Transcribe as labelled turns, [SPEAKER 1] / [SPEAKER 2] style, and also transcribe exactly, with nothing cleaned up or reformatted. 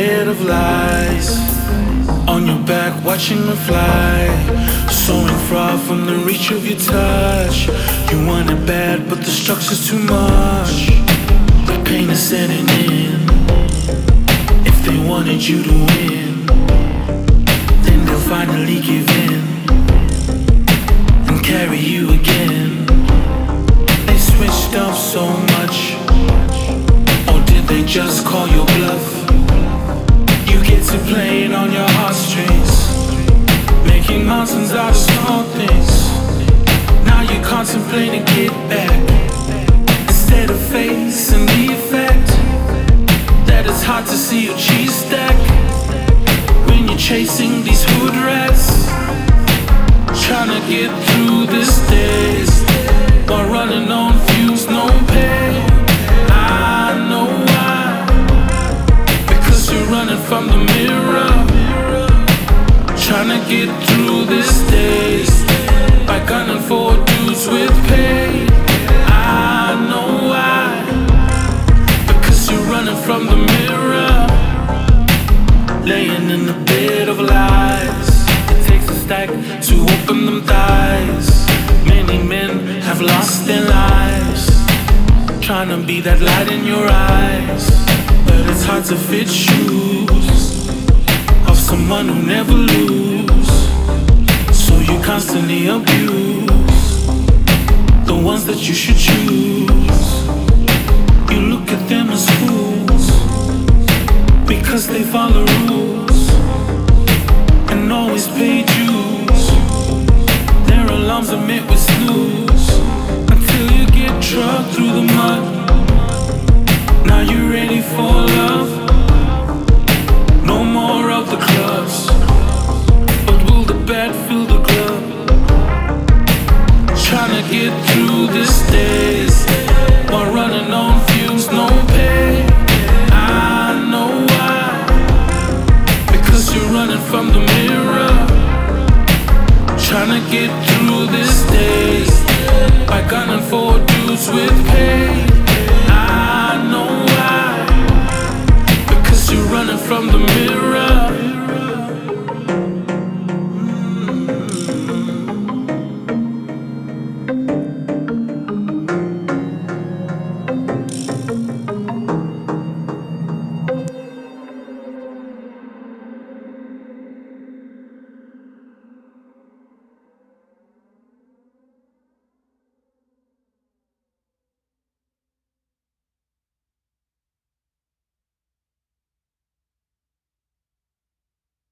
[SPEAKER 1] bed of lies. On your back, watching them fly. Soaring far from the reach of your touch. You want it bad, but the structure's too much. The pain is setting in. If they wanted you to win, then they'll finally give in and carry you again. They switched up so much, or did they just call your bluff? You get to play it on your heartstrings, making mountains out of small things. Now you contemplate a get back, instead of facing the effect that it's hard to see your cheese stack when you're chasing these hood rats, trying to get through this days while running on fumes, no pay. I know why, because you're running from the mirror, trying to get through this days by gunning for dudes with pay. I know why, because you're running from the mirror, laying in the bed of lies. It takes a stack to open them thighs. Many men have lost their lives trying to be that light in your eyes, but it's hard to fit shoes of someone who never lose. So you constantly abuse the ones that you should choose. You look at them as fools because they follow rules and always pay dues. Their alarms are met with snooze until you get drugged through the mud. Now you're ready for love. No more of the clubs, but will the bat fill the club? Trying to get through this days while running on fumes, no pay. I know why, because you're running from the mirror, trying to get through this days by gunning for dudes with pay. I know why, because you're running from the mirror,